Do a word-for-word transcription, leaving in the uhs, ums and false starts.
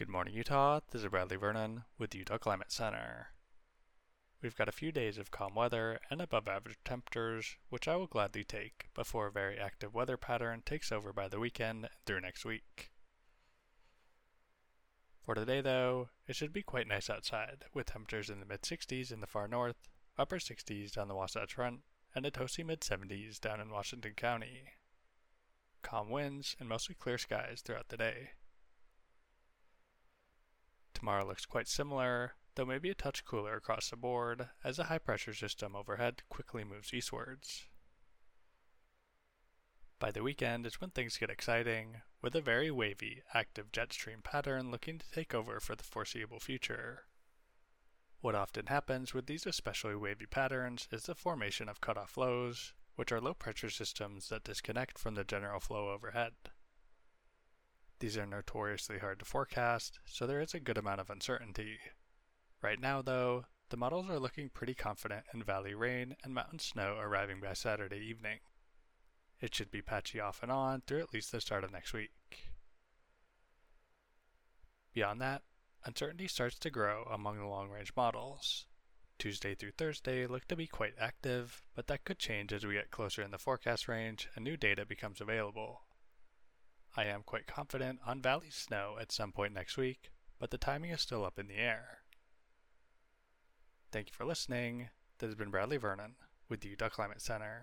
Good morning, Utah. This is Bradley Vernon with the Utah Climate Center. We've got a few days of calm weather and above average temperatures, which I will gladly take before a very active weather pattern takes over by the weekend and through next week. For today, though, it should be quite nice outside, with temperatures in the mid sixties in the far north, upper sixties down the Wasatch Front, and a toasty mid seventies down in Washington County. Calm winds and mostly clear skies throughout the day. Tomorrow looks quite similar, though maybe a touch cooler across the board as a high pressure system overhead quickly moves eastwards. By the weekend is when things get exciting, with a very wavy, active jet stream pattern looking to take over for the foreseeable future. What often happens with these especially wavy patterns is the formation of cutoff lows, which are low pressure systems that disconnect from the general flow overhead. These are notoriously hard to forecast, so there is a good amount of uncertainty. Right now, though, the models are looking pretty confident in valley rain and mountain snow arriving by Saturday evening. It should be patchy off and on through at least the start of next week. Beyond that, uncertainty starts to grow among the long-range models. Tuesday through Thursday look to be quite active, but that could change as we get closer in the forecast range and new data becomes available. I am quite confident on valley snow at some point next week, but the timing is still up in the air. Thank you for listening. This has been Bradley Vernon with the Utah Climate Center.